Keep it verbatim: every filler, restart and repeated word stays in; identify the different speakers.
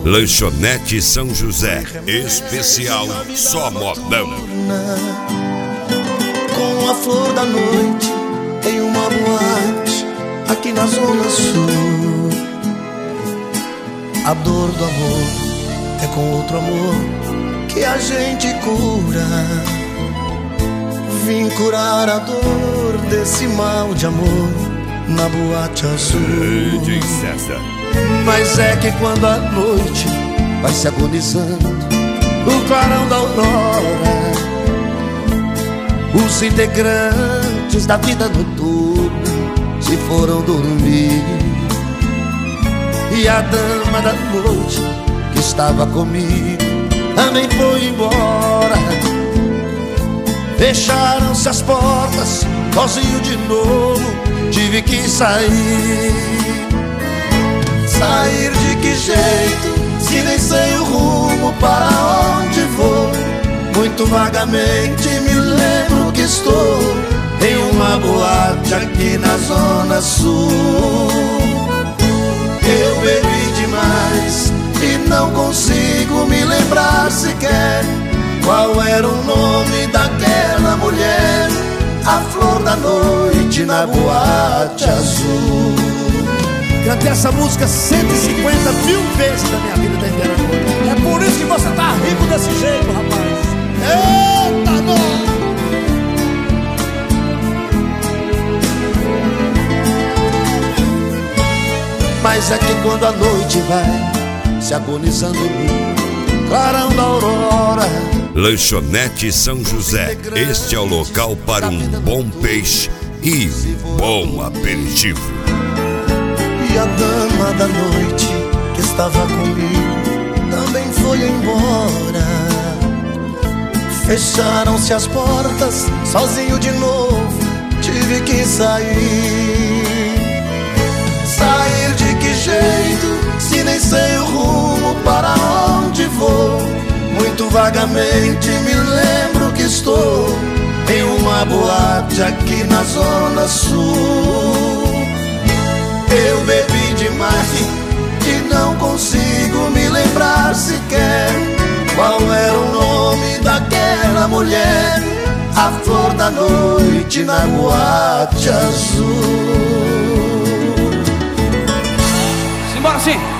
Speaker 1: Lanchonete São José, especial só modão.
Speaker 2: Com a flor da noite em uma boate aqui na Zona Sul. A dor do amor é com outro amor que a gente cura. Vim curar a dor desse mal de amor na boate azul.
Speaker 1: D J César.
Speaker 2: Mas é que quando a noite vai se agonizando no clarão da aurora, os integrantes da vida noturna se foram dormir. E a dama da noite que estava comigo também foi embora. Fecharam-se as portas, sozinho de novo tive que sair. Sair de que jeito, se nem sei o rumo para onde vou? Muito vagamente me lembro que estou em uma boate aqui na Zona Sul. Eu bebi demais e não consigo me lembrar sequer qual era o nome daquela mulher, a flor da noite na boate azul.
Speaker 3: Cantei essa música cento e cinquenta mil vezes na minha vida da inteira. É por isso que você tá rico desse jeito, rapaz. Eita, não!
Speaker 2: Mas é que quando a noite vai se agonizando no clarão da aurora,
Speaker 1: Lanchonete São José, este é o local para um bom peixe e bom aperitivo.
Speaker 2: e a dama da noite que estava comigo também foi embora. Fecharam-se as portas, sozinho de novo tive que sair. Sair de que jeito, se nem sei o rumo para onde vou? Muito vagamente me lembro que estou em uma boate aqui na Zona Sul. Eu bebi demais e não consigo me lembrar sequer qual era o nome daquela mulher, a flor da noite na boate azul.
Speaker 3: Simbora sim!